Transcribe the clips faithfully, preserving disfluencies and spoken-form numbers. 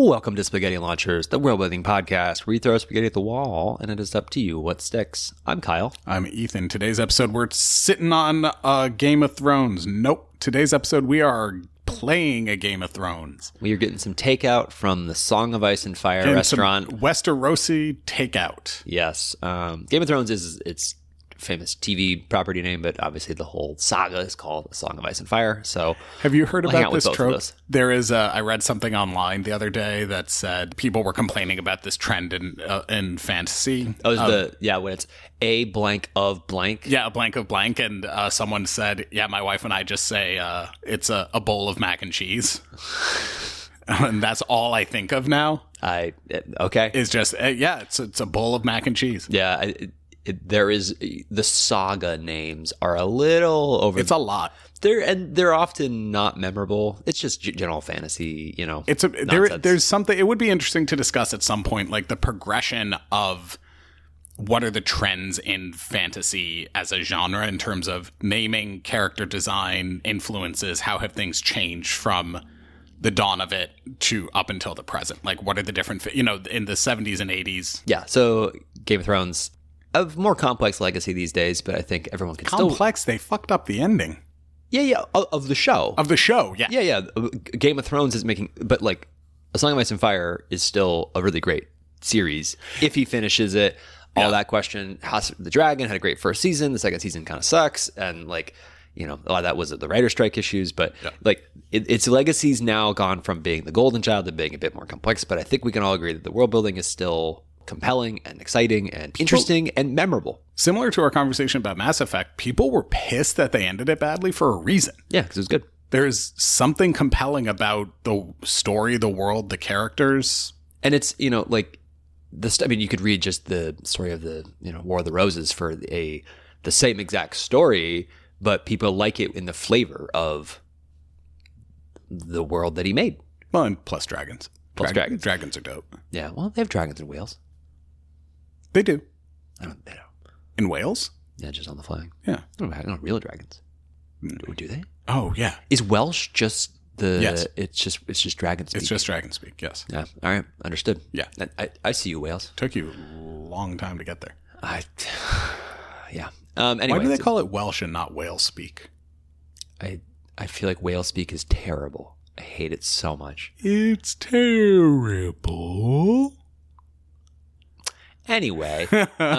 Welcome to Spaghetti Launchers, the world-building podcast where you throw spaghetti at the wall and it is up to you what sticks. I'm Kyle. I'm Ethan. Today's episode, we're sitting on uh, Game of Thrones. Nope. Today's episode, we are playing a Game of Thrones. We are getting some takeout from the Song of Ice and Fire Getting restaurant. some Westerosi takeout. Yes. Um, Game of Thrones is its famous T V property name, but obviously the whole saga is called Song of Ice and Fire. So, have you heard we'll hang about out with this both of trope? those. There is a, I read something online the other day that said people were complaining about this trend in uh, in fantasy. Oh, is of- the yeah when it's a blank of blank. Yeah, a blank of blank, and uh, someone said, yeah, my wife and I just say uh, it's a, a bowl of mac and cheese. And that's all I think of now. I it, okay. Is just, uh, yeah, it's, it's a bowl of mac and cheese. Yeah, I, it, it, there is the saga names are a little over. It's a lot. They're and they're often not memorable. It's just g- general fantasy, you know. It's a there. There's something. It would be interesting to discuss at some point, like the progression of what are the trends in fantasy as a genre in terms of naming, character design, influences. How have things changed from the dawn of it to up until the present? Like, what are the different, you know, in the seventies and eighties? Yeah. So Game of Thrones, a more complex legacy these days, but I think everyone can still. Complex. They fucked up the ending Yeah, yeah, of, of the show. of the show. Yeah, yeah, yeah. Game of Thrones is making, but like A Song of Ice and Fire is still a really great series if he finishes it. All Yeah. that question. House of the Dragon had a great first season. The second season kind of sucks, and like you know, a lot of that was the writer strike issues. But Yeah. like it, its legacy's now gone from being the golden child to being a bit more complex. But I think we can all agree that the world building is still compelling and exciting and interesting and memorable. Similar to our conversation about Mass Effect, people were pissed that they ended it badly for a reason. Yeah, because it was good. There's something compelling about the story, the world, the characters. And it's, you know, like this, I mean, you could read just the story of the, you know, War of the Roses for a, the same exact story, but people like it in the flavor of the world that he made. Well, and plus dragons. Plus dragons. Dragons are dope. Yeah. Well, they have dragons in Wales. They do. I don't, they don't. In Wales? Yeah, just on the flag. Yeah. No, no real dragons. Do, do they? Oh, yeah. Is Welsh just the, Yes. it's just, it's just dragon speak? It's just dragon speak, yes. Yeah. All right. Understood. Yeah. I, I, I see you, Wales. Took you a long time to get there. I, yeah. Um, anyway, Why do they call it Welsh and not Wales speak? I I feel like whale speak is terrible. I hate it so much. It's terrible. Anyway,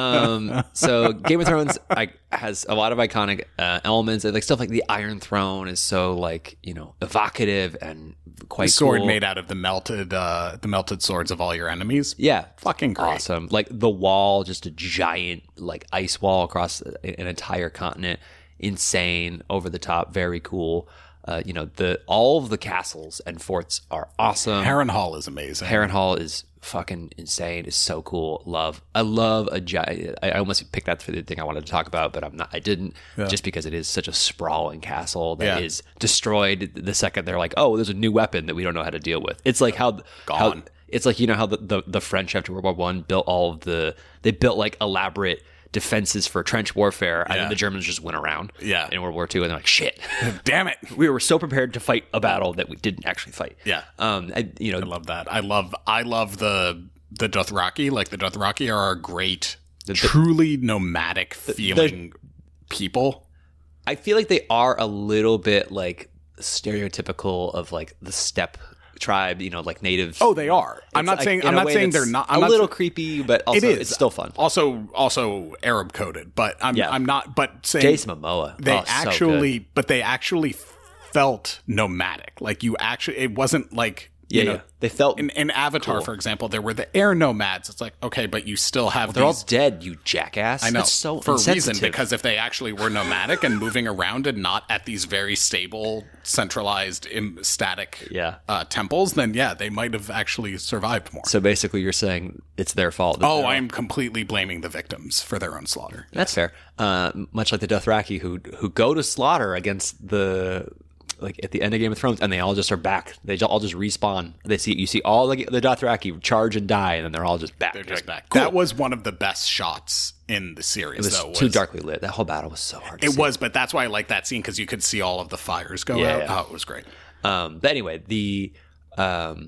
um, so Game of Thrones I, has a lot of iconic uh, elements, and like stuff like the Iron Throne is so like you know evocative and quite The sword cool. made out of the melted, uh, the melted swords of all your enemies. Yeah, Fucking great. awesome. Like the wall, just a giant like ice wall across an entire continent. Insane, over the top, very cool. Uh, you know, the all of the castles and forts are awesome. Harrenhal is amazing. Harrenhal is fucking insane. Is so cool. Love. I love a giant. I I almost picked that for the thing I wanted to talk about, but I'm not. I didn't Yeah. just because it is such a sprawling castle that Yeah. is destroyed the second they're like, oh, there's a new weapon that we don't know how to deal with. It's like how how Gone. it's like you know how the, the the French after World War One built all of the they built like elaborate defenses for trench warfare, and Yeah. then the Germans just went around Yeah. in World War Two, and they're like, shit. Damn it. We were so prepared to fight a battle that we didn't actually fight. Yeah. Um, I, you know, I love that. I love I love the the Dothraki. Like the Dothraki are a great, the- truly nomadic feeling people. I feel like they are a little bit like stereotypical of like the steppe tribe, you know, like natives. Oh, they are. I'm It's not like, saying in I'm a not way saying that's they're not. I'm a not little sa- creepy, but also It is. it's still fun. Also, also Arab coded, but I'm Yeah. I'm not. But saying Jason Momoa. they Oh, so actually, good. but they actually felt nomadic. Like you actually, it wasn't like yeah, you know. yeah. They felt In, in Avatar, Cool. for example, there were the air nomads. It's like, okay, but you still have they're all these. dead, you jackass. I know, That's so for a reason, insensitive. because if they actually were nomadic and moving around and not at these very stable, centralized, im- static Yeah. uh, temples, then yeah, they might have actually survived more. So basically, you're saying it's their fault. oh, I'm completely blaming the victims for their own slaughter. That's fair. Uh, much like the Dothraki who who go to slaughter against the like at the end of Game of Thrones, and they all just are back. They all just respawn. They see you see all the, the Dothraki charge and die, and then they're all just back. They're You're just like, back. cool. That was one of the best shots in the series. It was though, too was- darkly lit. That whole battle was so hard to It see. was, but that's why I like that scene, because you could see all of the fires go Yeah, out. yeah. Oh, it was great. Um, but anyway, the um,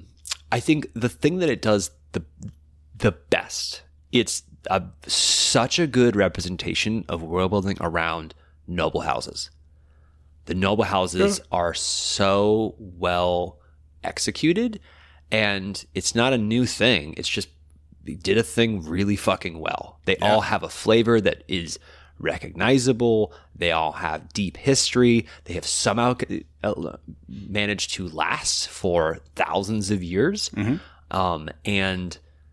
I think the thing that it does the the best, it's a, such a good representation of world building around noble houses. The noble houses yeah. are so well executed, and it's not a new thing. It's just they did a thing really fucking well. They yeah. all have a flavor that is recognizable. They all have deep history. They have somehow managed to last for thousands of years. Mm-hmm. Um, and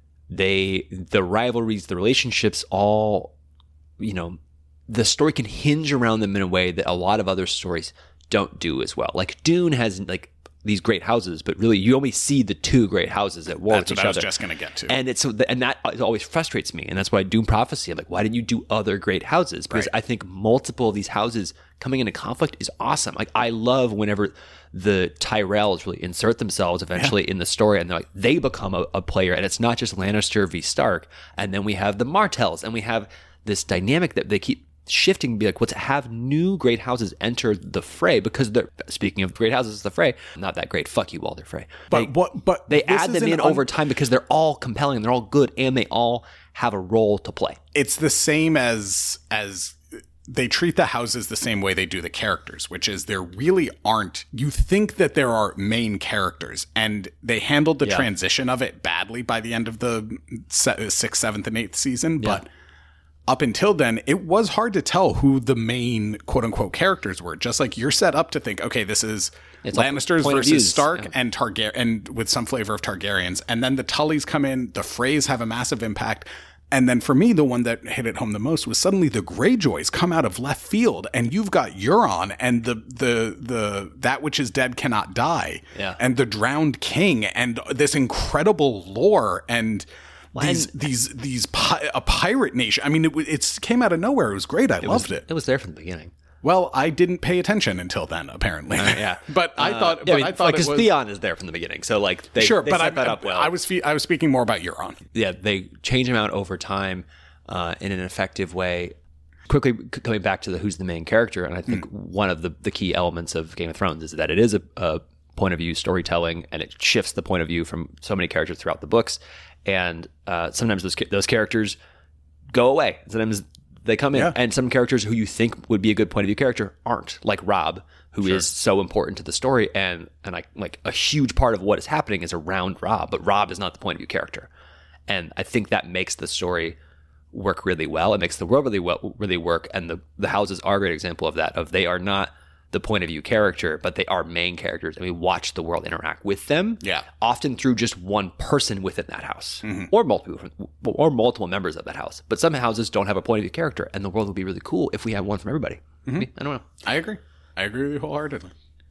they, the rivalries, the relationships, all, you know, the story can hinge around them in a way that a lot of other stories don't do as well. Like Dune has like these great houses, but really you only see the two great houses at war that's with what each I was other. just going to get to. And it's and that always frustrates me, and that's why Dune Prophecy, I'm like, why didn't you do other great houses? Because right. I think multiple of these houses coming into conflict is awesome. Like I love whenever the Tyrells really insert themselves eventually yeah. in the story, and they're like they become a, a player, and it's not just Lannister v Stark. And then we have the Martells, and we have this dynamic that they keep shifting to be like, let's have new great houses enter the fray, because they're, speaking of great houses, the fray, not that great. Fuck you, Walder Frey. But they, what? But they add them in un- over time because they're all compelling, they're all good, and they all have a role to play. It's the same as as they treat the houses the same way they do the characters, which is there really aren't. You think that there are main characters, and they handled the yeah. transition of it badly by the end of the sixth, seventh, and eighth season, yeah. but. Up until then, it was hard to tell who the main quote-unquote characters were. Just like you're set up to think, okay, this is it's Lannisters versus Stark yeah. and Targaryen, and with some flavor of Targaryens. And then the Tullys come in, the Freys have a massive impact. And then for me, the one that hit it home the most was suddenly the Greyjoys come out of left field, and you've got Euron and the the the that which is dead cannot die, yeah. and the Drowned King, and this incredible lore and. These these these pi- a pirate nation. I mean, it it's came out of nowhere. It was great. I it loved was, it. It was there from the beginning. Well, I didn't pay attention until then, apparently. Uh, yeah, but I uh, thought. Yeah, but I, mean, I thought because like, Theon is there from the beginning, so like they sure, they but set I, that up well. I was I was speaking more about Euron. Yeah, they change him out over time uh, in an effective way. Quickly c- coming back to the who's the main character, and I think mm. one of the, the key elements of Game of Thrones is that it is a, a point of view storytelling, and it shifts the point of view from so many characters throughout the books. And uh, sometimes those those characters go away. Sometimes they come in, yeah. and some characters who you think would be a good point of view character aren't, like Robb, who sure. is so important to the story, and and I, like a huge part of what is happening is around Robb, but Robb is not the point of view character, and I think that makes the story work really well. It makes the world really well, really work, and the the houses are a great example of that. Of they are not the point of view character, but they are main characters, and we watch the world interact with them. Yeah, often through just one person within that house, mm-hmm. or multiple, or multiple members of that house. But some houses don't have a point of view character, and the world would be really cool if we had one from everybody. Mm-hmm. I don't know. I agree. I agree with you wholeheartedly.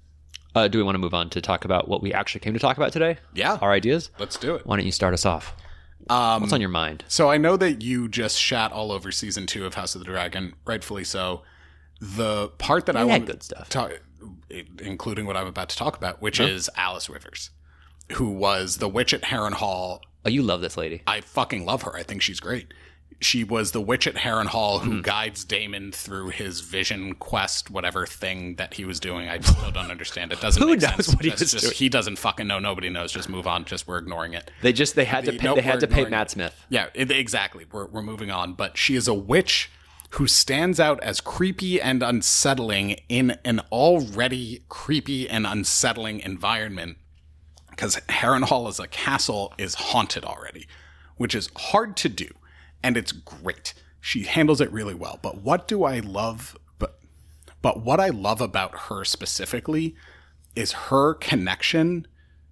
Uh, do we want to move on to talk about what we actually came to talk about today? Yeah, our ideas. Let's do it. Why don't you start us off? Um, What's on your mind? So I know that you just shat all over season two of House of the Dragon, rightfully so. The part that it I want good stuff. to talk, including what I'm about to talk about, which huh? is Alice Rivers, who was the witch at Harrenhal. Oh, you love this lady. I fucking love her. I think she's great. She was the witch at Harrenhal who Mm. guides Daemon through his vision quest, whatever thing that he was doing. I still don't understand. It doesn't Who make knows sense. what he Just- was just- doing? He doesn't fucking know. Nobody knows. Just move on. Just we're ignoring it. They just they had to The- pay, no, they had we're to pay ignoring Matt it. Smith. Yeah, it, exactly. We're we're moving on. But she is a witch who stands out as creepy and unsettling in an already creepy and unsettling environment, because Harrenhal as a castle is haunted already, which is hard to do, and it's great. She handles it really well. But what do I love? But but what I love about her specifically is her connection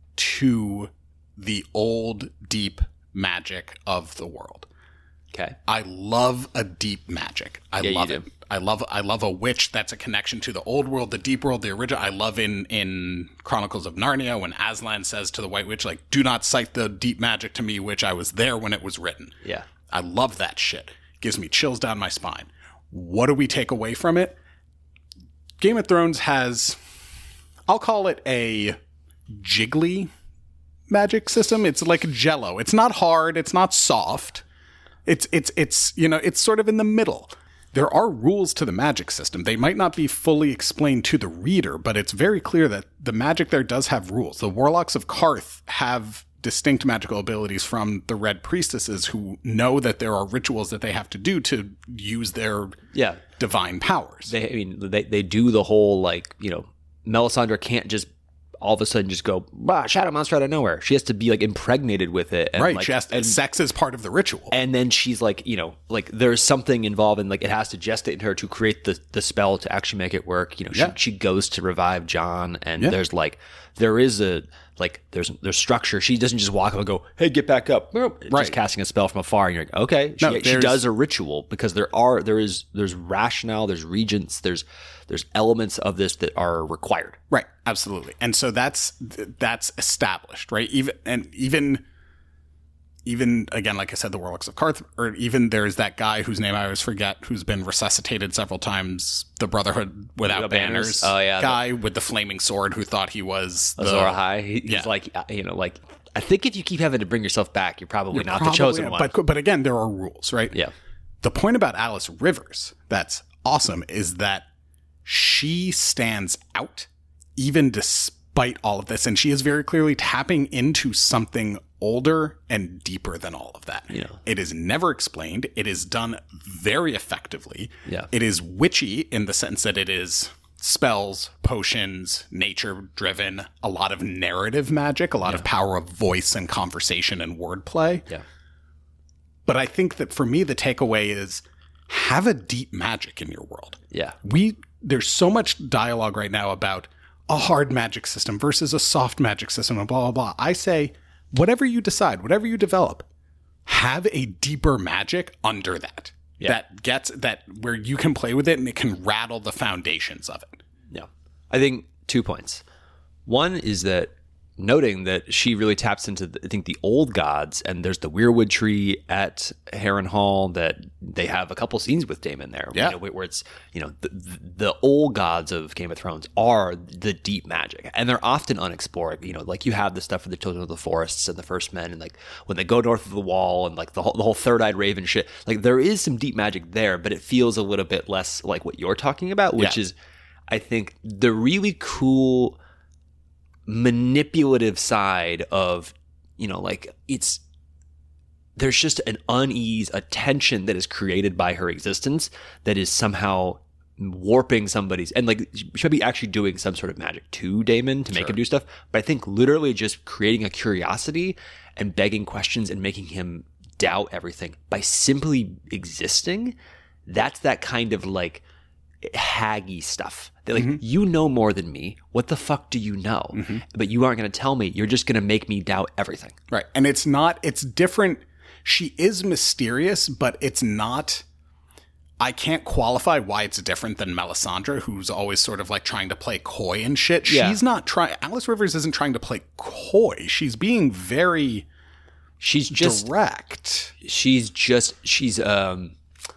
to the old deep magic of the world. Okay. I love a deep magic. I Yeah, you love do. it. I love I love a witch that's a connection to the old world, the deep world, the original. I love in in Chronicles of Narnia when Aslan says to the White Witch, like, "Do not cite the deep magic to me, witch. I was there when it was written." Yeah. I love that shit. Gives me chills down my spine. What do we take away from it? Game of Thrones has, I'll call it a jiggly magic system. It's like Jell-O. It's not hard. It's not soft. It's it's it's you know it's sort of in the middle. There are rules to the magic system. They might not be fully explained to the reader, but it's very clear that the magic there does have rules. The Warlocks of Karth have distinct magical abilities from the Red Priestesses, who know that there are rituals that they have to do to use their Yeah. divine powers. They, I mean, they, they do the whole, like, you know, Melisandre can't just all of a sudden just go, bah, shadow monster out of nowhere. She has to be, like, impregnated with it. And, right. like, She has to, and, sex is part of the ritual. and then she's like, you know, like, there's something involved in, like, it has to gestate in her to create the, the spell to actually make it work. You know, she, Yeah. she goes to revive Jon, and Yeah. there's, like, there is a, like, there's there's structure. She doesn't just walk up and go, hey, get back up. Right. Right. Just casting a spell from afar, and you're like, okay. She, No, she there's- does a ritual, because there are, there is, there's rationale, there's regents, there's, there's elements of this that are required. Right, absolutely. And so that's that's established, right? Even and even even again, like I said, the Warlocks of Qarth, or even there's that guy whose name I always forget, who's been resuscitated several times, the Brotherhood Without Without Banners. Banners, Oh, yeah, guy with the flaming sword who thought he was the Azor Ahai. He, yeah. He's like, uh, you know, like, I think if you keep having to bring yourself back, you're probably You're not probably- the chosen one. But but again, there are rules, right? Yeah. The point about Alice Rivers that's awesome is that she stands out even despite all of this, and she is very clearly tapping into something older and deeper than all of that. Yeah. It is never explained. It is done very effectively. Yeah. It is witchy in the sense that it is spells, potions, nature driven, a lot of narrative magic, a lot of power of voice and conversation and wordplay. Yeah. But I think that for me, the takeaway is have a deep magic in your world. Yeah. We there's so much dialogue right now about a hard magic system versus a soft magic system and blah, blah, blah. I say, whatever you decide, whatever you develop, have a deeper magic under that. Yeah. That gets that where you can play with it and it can rattle the foundations of it. Yeah. I think two points. One is that noting that she really taps into, the, I think, the old gods, and there's the Weirwood tree at Harrenhal that they have a couple scenes with Daemon there. Yeah. You know, where it's, you know, the, the old gods of Game of Thrones are the deep magic, and they're often unexplored. You know, like you have the stuff for the Children of the Forests and the First Men, and like when they go north of the Wall, and like the whole, the whole Third-Eyed Raven shit. Like there is some deep magic there, but it feels a little bit less like what you're talking about, which Yeah. is, I think, the really cool manipulative side of, you know, like it's there's just an unease, a tension that is created by her existence that is somehow warping somebody's, and like she might be actually doing some sort of magic to Daemon to make Sure. him do stuff, but I think literally just creating a curiosity and begging questions and making him doubt everything by simply existing. That's that kind of like haggy stuff. They're like, you know more than me. What the fuck do you know? But you aren't going to tell me. You're just going to make me doubt everything. Right. And it's not, it's different. She is mysterious, but it's not, I can't qualify why it's different than Melisandre, who's always sort of like trying to play coy and shit. Yeah. She's not trying, Alice Rivers isn't trying to play coy. She's being very She's just, direct. she's just, she's um,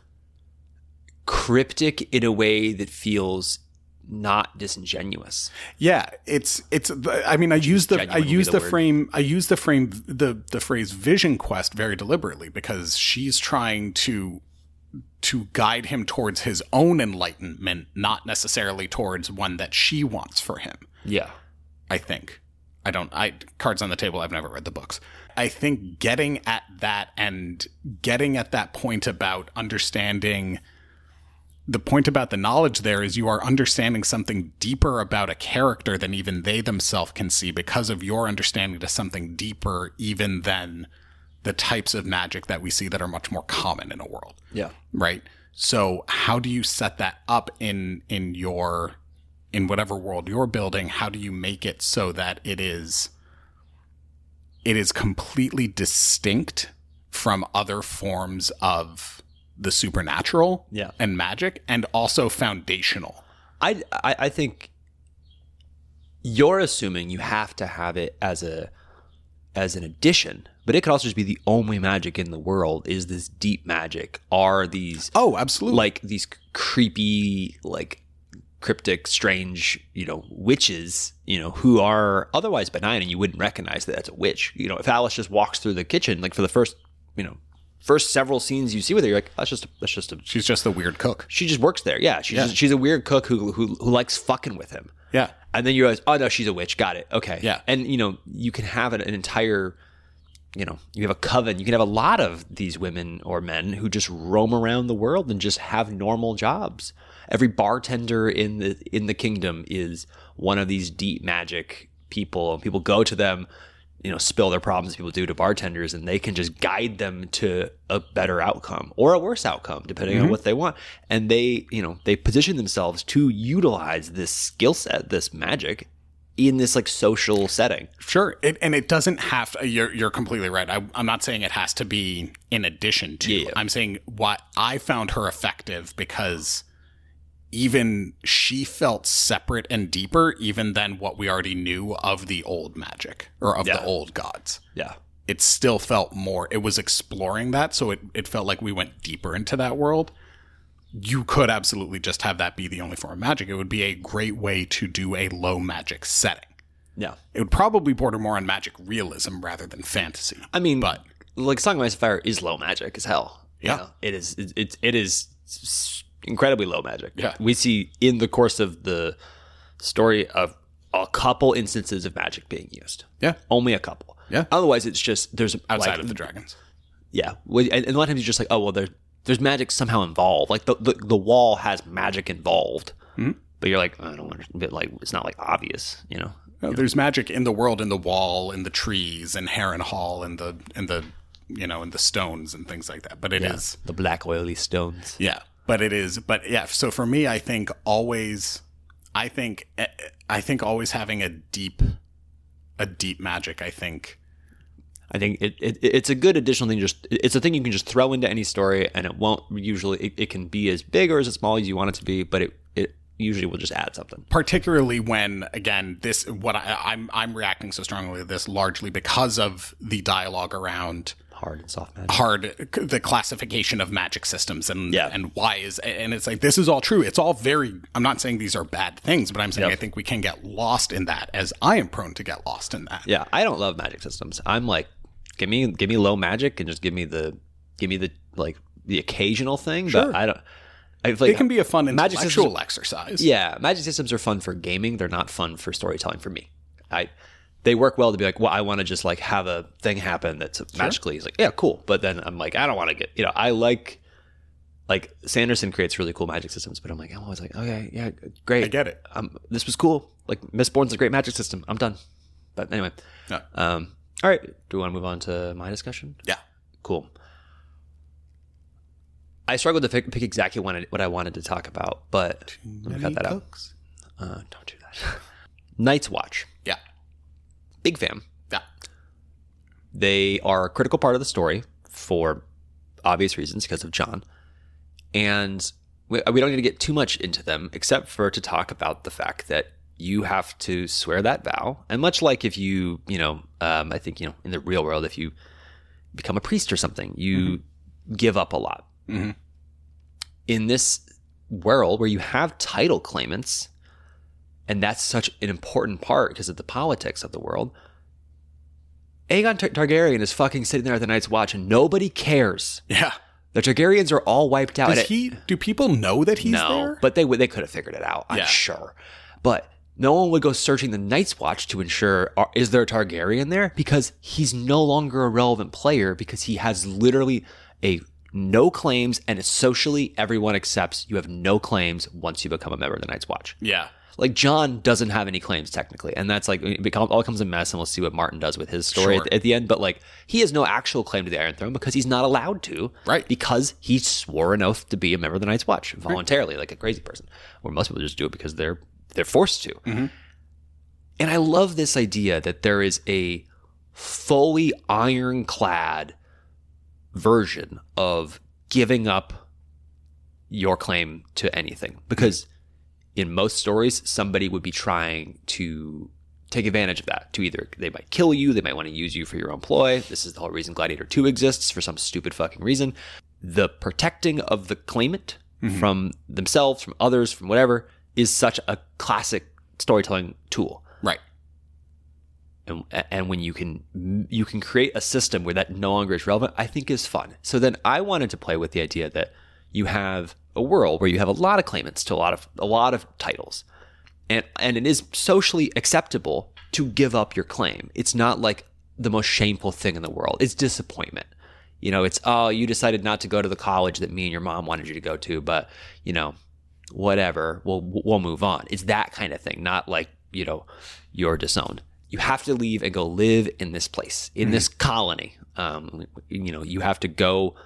cryptic in a way that feels not disingenuous. Yeah, it's it's. I mean, I use the Genuine I would be use the the word. frame I use the frame the the phrase vision quest very deliberately because she's trying to to guide him towards his own enlightenment, not necessarily towards one that she wants for him. Yeah. I think. I don't. I cards on the table. I've never read the books. I think getting at that and getting at that point about understanding. The point about the knowledge there is you are understanding something deeper about a character than even they themselves can see because of your understanding to something deeper even than the types of magic that we see that are much more common in a world. Yeah. Right? So how do you set that up in in your in whatever world you're building? How do you make it so that it is it is completely distinct from other forms of the supernatural Yeah. and magic, and also foundational? I, I I think you're assuming you have to have it as a as an addition, but it could also just be the only magic in the world is this deep magic. Are these Oh, absolutely. like these creepy, like cryptic, strange, you know, witches, you know, who are otherwise benign and you wouldn't recognize that that's a witch. You know, if Alice just walks through the kitchen, like for the first, you know, first several scenes you see with her, you're like, that's just a, that's just a She's just the weird cook. she just works there. Yeah, she's Yeah. Just, she's a weird cook who, who who likes fucking with him. Yeah. And then you realize, oh no, she's a witch. Got it. Okay. Yeah. And you know, you can have an, an entire you know, you have a coven. You can have a lot of these women or men who just roam around the world and just have normal jobs. Every bartender in the in the kingdom is one of these deep magic people. People go to them, you know, spill their problems, people do to bartenders, and they can just guide them to a better outcome or a worse outcome, depending mm-hmm. on what they want. And they, you know, they position themselves to utilize this skill set, this magic, in this like social setting. Sure. It, and it doesn't have to, you're, you're completely right. I, I'm not saying it has to be in addition to. Yeah. I'm saying what I found her effective because even she felt separate and deeper even than what we already knew of the old magic or of yeah. the old gods. Yeah. It still felt more, it was exploring that. So it, it felt like we went deeper into that world. You could absolutely just have that be the only form of magic. It would be a great way to do a low magic setting. Yeah. It would probably border more on magic realism rather than fantasy. I mean, but like Song of Ice and Fire is low magic as hell. Yeah. You know, it is, it, it, it is incredibly low magic. Yeah. We see in the course of the story of a couple instances of magic being used. Yeah. Only a couple. Yeah. Otherwise, it's just, there's outside like, of the dragons. Yeah. And a lot of times you're just like, oh, well, there, there's magic somehow involved. Like the, the, the wall has magic involved. Mm-hmm. But you're like, I don't understand. But like, it's not like obvious, you know? No, there's magic in the world, in the wall, in the trees, in Harrenhal, in the, in the, you know, in the stones and things like that. But it yeah. is the black oily stones. Yeah. But it is, but yeah, so for me, I think always, I think, I think always having a deep, a deep magic, I think. I think it, it it's a good additional thing. Just it's a thing you can just throw into any story, and it won't usually, it, it can be as big or as small as you want it to be, but it, it usually will just add something. Particularly when, again, this, what I, I'm, I'm reacting so strongly to this largely because of the dialogue around hard and soft magic. Hard, the classification of magic systems and yeah. and why is, and it's like, this is all true. It's all very, I'm not saying these are bad things, but I'm saying yep. I think we can get lost in that, as I am prone to get lost in that. Yeah, I don't love magic systems. I'm like, give me give me low magic and just give me the, give me the, like, the occasional thing, sure. but I don't, I feel like it can be a fun magic intellectual systems, exercise. Yeah, magic systems are fun for gaming. They're not fun for storytelling for me. I They work well to be like, well, I want to just like have a thing happen that's sure. magically. It's like, yeah, cool. But then I'm like, I don't want to get, you know, I like, like Sanderson creates really cool magic systems, but I'm like, I'm always like, okay, yeah, great. I get it. Um, this was cool. Like Mistborn's a great magic system. I'm done. But anyway. Yeah. Um, all right. Do we want to move on to my discussion? Yeah. Cool. I struggled to pick, pick exactly what I, what I wanted to talk about, but Too let me cut that books. out. Uh, don't do that. Night's Watch. Yeah. Big fan. Yeah. They are a critical part of the story for obvious reasons because of Jon. And we, we don't need to get too much into them except for to talk about the fact that you have to swear that vow. And much like if you, you know, um, I think, you know, in the real world, if you become a priest or something, you mm-hmm. give up a lot. Mm-hmm. In this world where you have title claimants, and that's such an important part because of the politics of the world, Aegon Tar- Targaryen is fucking sitting there at the Night's Watch and nobody cares. Yeah. The Targaryens are all wiped out. Does he? Do people know that he's no, there? But they would. They could have figured it out. I'm yeah. sure. But no one would go searching the Night's Watch to ensure, are, is there a Targaryen there? Because he's no longer a relevant player because he has literally a no claims, and it's socially everyone accepts you have no claims once you become a member of the Night's Watch. Yeah. Like Jon doesn't have any claims technically, and that's like it become, all becomes a mess, and we'll see what Martin does with his story sure. at, at the end. But like he has no actual claim to the Iron Throne because he's not allowed to, right? Because he swore an oath to be a member of the Night's Watch voluntarily, right. like a crazy person. Or most people just do it because they're they're forced to. Mm-hmm. And I love this idea that there is a fully ironclad version of giving up your claim to anything, because in most stories, somebody would be trying to take advantage of that. To either they might kill you, they might want to use you for your own ploy. This is the whole reason Gladiator two exists for some stupid fucking reason. The protecting of the claimant mm-hmm. from themselves, from others, from whatever, is such a classic storytelling tool. Right. And, and when you can you can create a system where that no longer is relevant, I think is fun. So then I wanted to play with the idea that you have a world where you have a lot of claimants to a lot of a lot of titles, and and it is socially acceptable to give up your claim. It's not like the most shameful thing in the world. It's disappointment. You know, it's, oh, you decided not to go to the college that me and your mom wanted you to go to, but, you know, whatever, we'll, we'll move on. It's that kind of thing, not like, you know, you're disowned. You have to leave and go live in this place, in mm-hmm. this colony. Um, you know, you have to go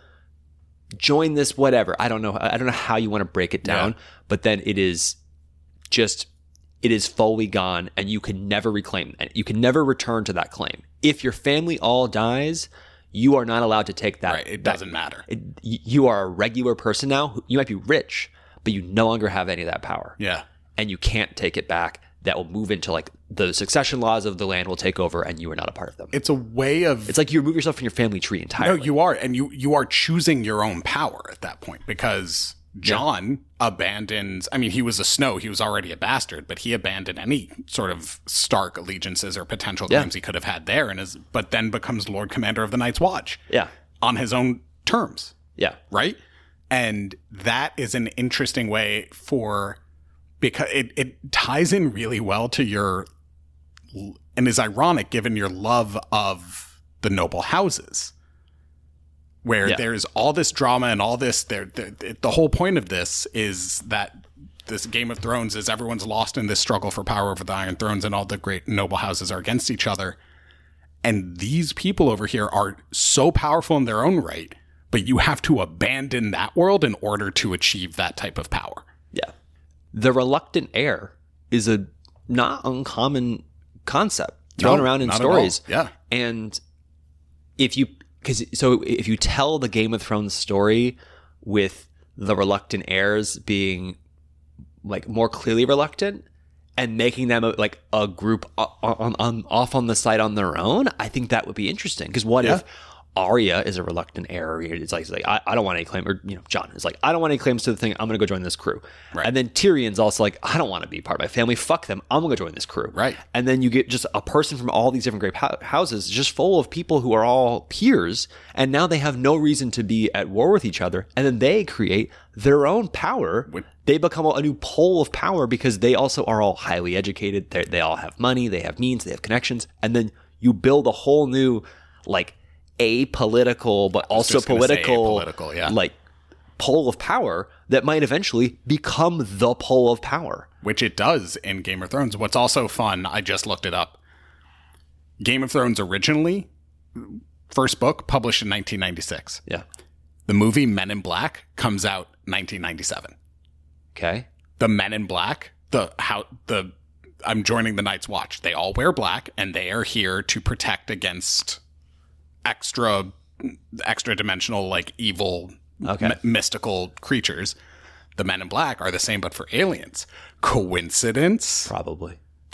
join this whatever. I don't know. I don't know how you want to break it down, yeah. but then it is just, it is fully gone, and you can never reclaim it. You can never return to that claim. If your family all dies, you are not allowed to take that. Right. It doesn't that, matter. It, you are a regular person now. You might be rich, but you no longer have any of that power. Yeah. And you can't take it back. That will move into like the succession laws of the land will take over, and you are not a part of them. It's a way of. It's like you remove yourself from your family tree entirely. No, you are, and you you are choosing your own power at that point, because Jon yeah. abandons. I mean, he was a Snow. He was already a bastard, but he abandoned any sort of Stark allegiances or potential claims yeah. he could have had there, and is but then becomes Lord Commander of the Night's Watch. Yeah, on his own terms. Yeah, right. And that is an interesting way for. Because it, it ties in really well to your, and is ironic given your love of the noble houses, where yeah. there's all this drama and all this. There, the, the whole point of this is that this Game of Thrones is everyone's lost in this struggle for power over the Iron Thrones, and all the great noble houses are against each other. And these people over here are so powerful in their own right, but you have to abandon that world in order to achieve that type of power. Yeah. The reluctant heir is a not uncommon concept thrown no, around in stories. Yeah. And if you, because so if you tell the Game of Thrones story with the reluctant heirs being like more clearly reluctant and making them a, like a group on, on, on off on the side on their own, I think that would be interesting. Because what yeah. if Arya is a reluctant heir? It's like, it's like I, I don't want any claim, or you know, Jon is like, I don't want any claims to the thing. I'm going to go join this crew. Right. And then Tyrion's also like, I don't want to be part of my family. Fuck them. I'm going to go join this crew. Right. And then you get just a person from all these different great ho- houses, just full of people who are all peers, and now they have no reason to be at war with each other. And then they create their own power. With- they become a new pole of power because they also are all highly educated. They're, they all have money. They have means. They have connections. And then you build a whole new, like, apolitical but also political, apolitical yeah. like pole of power that might eventually become the pole of power, which it does in Game of Thrones. What's also fun, I just looked it up. Game of Thrones originally, first book published in nineteen ninety-six. Yeah. The movie Men in Black comes out nineteen ninety-seven. Okay. The Men in Black, the how the I'm joining the Night's Watch. They all wear black, and they are here to protect against extra extra dimensional, like evil okay. m- mystical creatures. The Men in Black are the same but for aliens. Coincidence? Probably.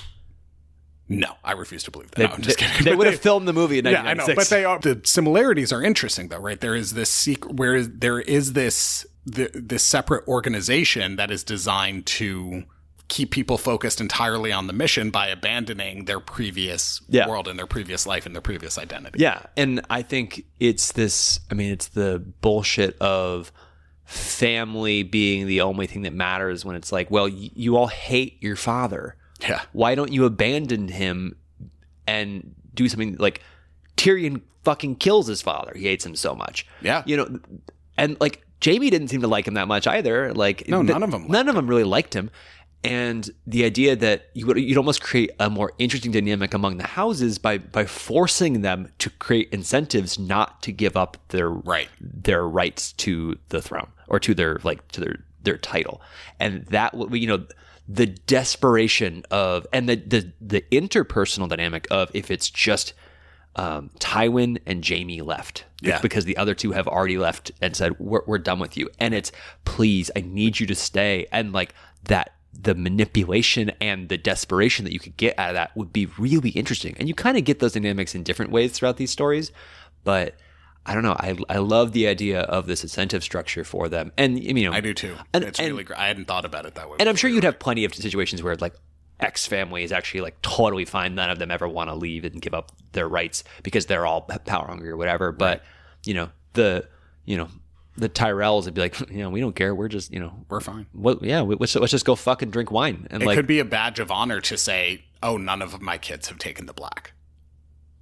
No, I refuse to believe that. They, no, I'm just they, kidding. They but would they, have filmed the movie in nineteen ninety-six. Yeah, I know, but they are, the similarities are interesting though, right? There is this secret where there is this the, this separate organization that is designed to keep people focused entirely on the mission by abandoning their previous yeah. world and their previous life and their previous identity. Yeah. And I think it's this, I mean, it's the bullshit of family being the only thing that matters when it's like, well, y- you all hate your father. Yeah. Why don't you abandon him and do something like Tyrion fucking kills his father. He hates him so much. Yeah. You know, and like Jaime didn't seem to like him that much either. Like no, th- none of them. None of them really liked him. And the idea that you would, you'd almost create a more interesting dynamic among the houses by by forcing them to create incentives not to give up their right. their rights to the throne or to their like to their their title, and that you know the desperation of and the the the interpersonal dynamic of if it's just um, Tywin and Jaime left, yeah. because the other two have already left and said we're we're done with you, and it's please I need you to stay, and like that. The manipulation and the desperation that you could get out of that would be really interesting. And you kind of get those dynamics in different ways throughout these stories. But I don't know. I I love the idea of this incentive structure for them. And you know, I do too. And, it's and, really great. I hadn't thought about it that way. And I'm sure you'd have plenty of situations where like X family is actually like totally fine. None of them ever want to leave and give up their rights because they're all power hungry or whatever. But you know, the, you know, the Tyrells would be like, you know, we don't care. We're just, you know, we're fine. What? Yeah, we, let's, let's just go fucking drink wine. And it like, could be a badge of honor to say, oh, none of my kids have taken the black.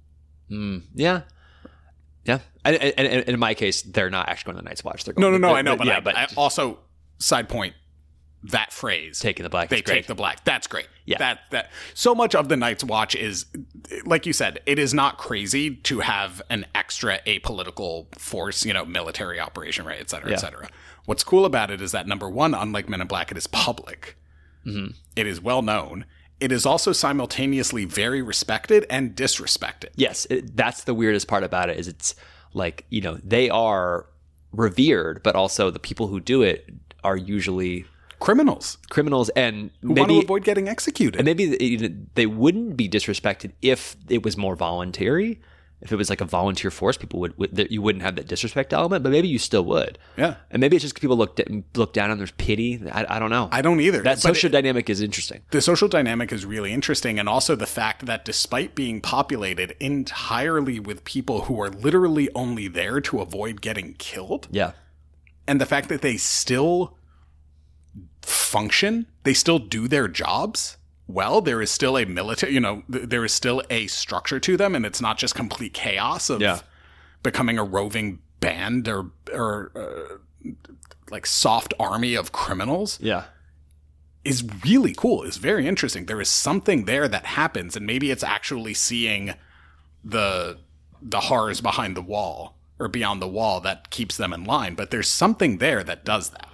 Yeah. Yeah. And, and, and in my case, they're not actually going to the Night's Watch. They're going No, no, to, no, but, I know. But, But, yeah, I, but I also, side point, that phrase. taking the black They is great. take the black. That's great. Yeah. That, that, so much of the Night's Watch is, like you said, it is not crazy to have an extra apolitical force, you know, military operation, right, et cetera, Yeah. et cetera. What's cool about it is that, number one, unlike Men in Black, it is public. Mm-hmm. It is well known. It is also simultaneously very respected and disrespected. Yes, it, that's the weirdest part about it is it's like, you know, they are revered, but also the people who do it are usually Criminals criminals and who want to maybe avoid getting executed. and maybe they- they wouldn't be disrespected if it was more voluntary. If it was like a volunteer force, people would, would that you wouldn't have that disrespect element, but maybe you still would. Yeah. And maybe it's just people look look down and there's pity. I, I don't know. I don't either. That But social it- dynamic is interesting. The social dynamic is really interesting, and also the fact that despite being populated entirely with people who are literally only there to avoid getting killed, Yeah. and the fact that they still function, they still do their jobs well, there is still a military, you know, th- there is still a structure to them, and it's not just complete chaos of Yeah. becoming a roving band or, or uh, like soft army of criminals. Yeah. Is really cool. Is very interesting. There is something there that happens, and maybe it's actually seeing the the horrors behind the wall or beyond the wall that keeps them in line. But there's something there that does that.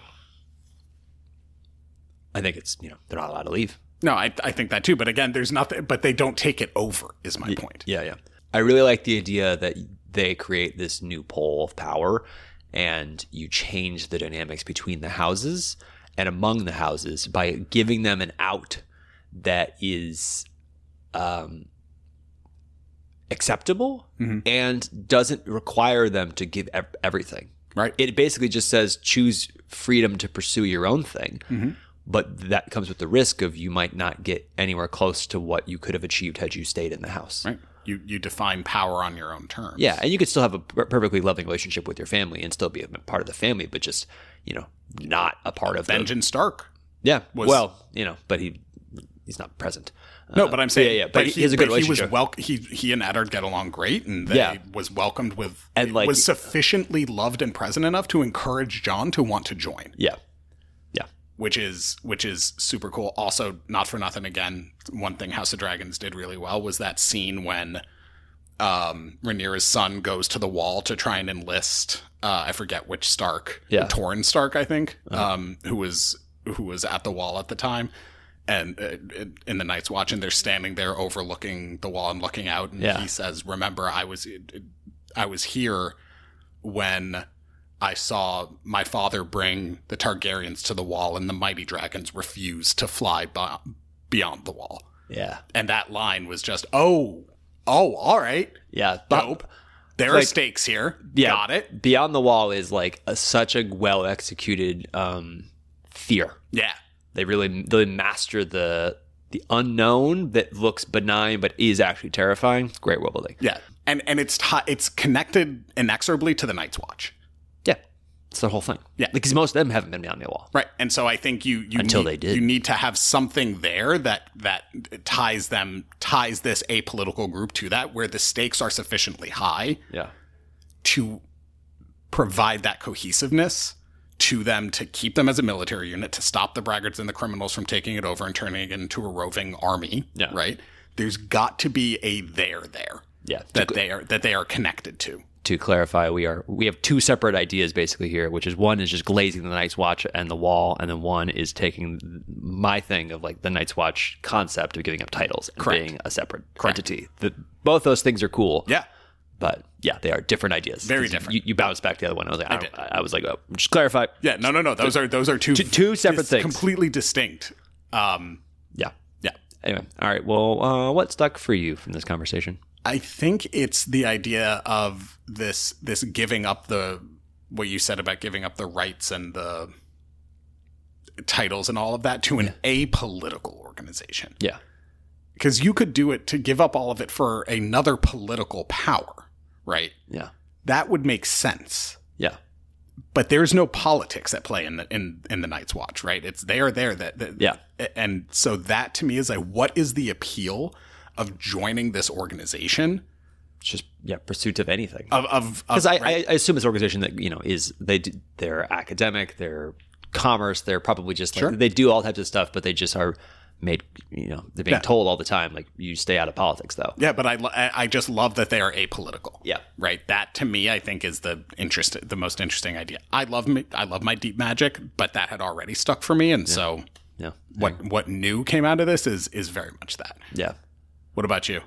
I think it's, you know, they're not allowed to leave. No, I I think that too. But again, there's nothing. But they don't take it over. Is my point. Yeah, yeah. I really like the idea that they create this new pole of power and you change the dynamics between the houses and among the houses by giving them an out that is um, acceptable Mm-hmm. and doesn't require them to give ev- everything. Right. It basically just says choose freedom to pursue your own thing. Mm-hmm. But that comes with the risk of you might not get anywhere close to what you could have achieved had you stayed in the house. Right. You you define power on your own terms. Yeah, and you could still have a per- perfectly loving relationship with your family and still be a part of the family, but just, you know, not a part of the... Benjamin Stark. Yeah, was- well, you know, but he he's not present. No, Uh, but I'm saying, yeah, yeah, but, he, he, has a good but he was relationship. wel- he he and Eddard get along great, and they Yeah. was welcomed with And, like- was sufficiently loved and present enough to encourage John to want to join, Yeah, yeah, which is which is super cool. Also, not for nothing, again, one thing House of Dragons did really well was that scene when um, Rhaenyra's son goes to the wall to try and enlist. Uh, I forget which Stark, Yeah. Torrhen Stark, I think, um, who was who was at the wall at the time. And uh, in the Night's Watch, and they're standing there overlooking the wall and looking out, and Yeah. he says, "Remember, I was, I was here when I saw my father bring the Targaryens to the wall, and the mighty dragons refused to fly by, beyond the wall." yeah, And that line was just, "Oh, oh, all right, yeah. dope. There are Like- stakes here. Yeah, Got it. Beyond the Wall is like a, such a well executed um, fear. Yeah, They really really master the the unknown that looks benign but is actually terrifying. Great world building. yeah." And and it's ti it's connected inexorably to the Night's Watch. Yeah, it's the whole thing. Yeah. because most of them haven't been beyond the wall. Right. And so I think you, you Until need, they did. you need to have something there that that ties them ties this apolitical group to that, where the stakes are sufficiently high Yeah, to provide that cohesiveness to them, to keep them as a military unit, to stop the braggarts and the criminals from taking it over and turning it into a roving army. Yeah. Right. There's got to be a there there yeah. that they are that they are connected to. To clarify, we are we have two separate ideas basically here, which is one is just glazing the Night's Watch and the wall, and then one is taking my thing of like the Night's Watch concept of giving up titles and Correct. being a separate Correct. entity. The, both those things are cool. Yeah. But yeah, they are different ideas. Very 'Cause different. You, you bounced back to the other one. I was like, I, did. I, I was like, oh, just clarify. Yeah. No, no, no. Those are those are two Two- two separate dis- things. completely distinct. Um, Yeah. yeah. Anyway, all right. Well, uh, what stuck for you from this conversation? I think it's the idea of this this giving up the what you said about giving up the rights and the titles and all of that to an apolitical organization. Yeah. Because you could do it to give up all of it for another political power, right? Yeah. That would make sense. Yeah. But there's no politics at play in the in, in the Night's Watch, right? It's they are there that, that Yeah. and so that to me is like, what is the appeal of joining this organization just yeah pursuit of anything. Of of Because I, right. I, I assume it's an organization that you know is they do, they're academic, they're commerce, they're probably just like Sure. they do all types of stuff, but they just are made you know they're being Yeah. told all the time like you stay out of politics though. Yeah, but I, lo- I I just love that they are apolitical. Yeah. Right. That to me, I think, is the interest, the most interesting idea. I love me, I love my deep magic, but that had already stuck for me, and so Yeah, what what new came out of this is is very much that. yeah. What about you?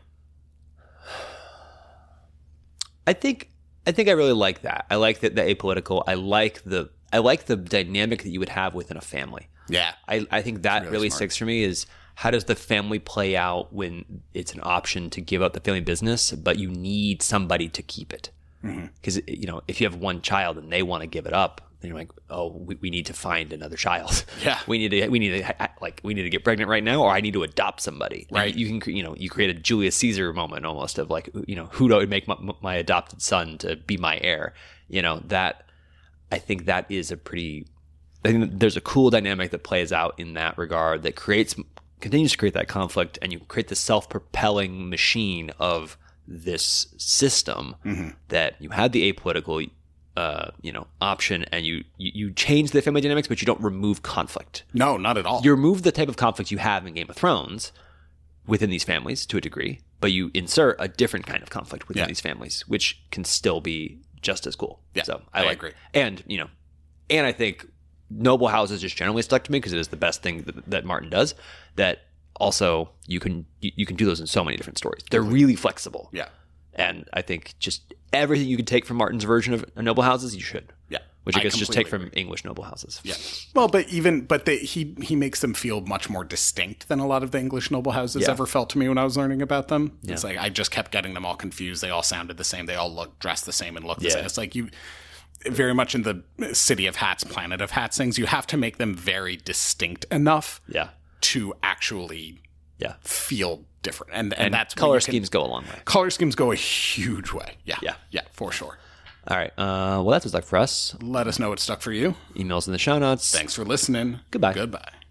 I think I think I really like that. I like that the apolitical. I like the I like the dynamic that you would have within a family. Yeah. I, I think that really really, smart. sticks for me is how does the family play out when it's an option to give up the family business, but you need somebody to keep it. Because, you know, if you have one child and they want to give it up, then you're like, oh, we, we need to find another child. Yeah. We need to, we need to, like, we need to get pregnant right now, or I need to adopt somebody. And Right. You can, cre- you know, you create a Julius Caesar moment almost of like, you know, who do I would make my, my adopted son to be my heir? You know, that, I think that is a pretty, I think that there's a cool dynamic that plays out in that regard that creates, continues to create that conflict, and you create the self-propelling machine of this system that you had the apolitical, uh, you know, option, and you, you you change the family dynamics, but you don't remove conflict. No, not at all. You remove the type of conflict you have in Game of Thrones within these families to a degree, but you insert a different kind of conflict within Yeah. these families, which can still be just as cool. Yeah, so I I, like, agree. And you know, and I think noble houses just generally stuck to me because it is the best thing that, that Martin does. That also you can you, you can do those in so many different stories. They're really flexible. Yeah. And I think just everything you can take from Martin's version of noble houses, you should. Yeah. Which I, I guess just take completely from English noble houses. Yeah. Well, but even but they, he he makes them feel much more distinct than a lot of the English noble houses Yeah. ever felt to me when I was learning about them. Yeah. It's like I just kept getting them all confused. They all sounded the same. They all looked dressed the same and looked the Yeah. same. It's like you very much in the City of Hats, Planet of Hats things, you have to make them very distinct enough Yeah. to actually Yeah. feel different. And and, And that's where color you can- schemes go a long way. color schemes go a huge way. Yeah. Yeah. Yeah, for sure. All right. Uh, well, that's what's like for us. Let us know what stuck for you. Emails in the show notes. Thanks for listening. Goodbye. Goodbye.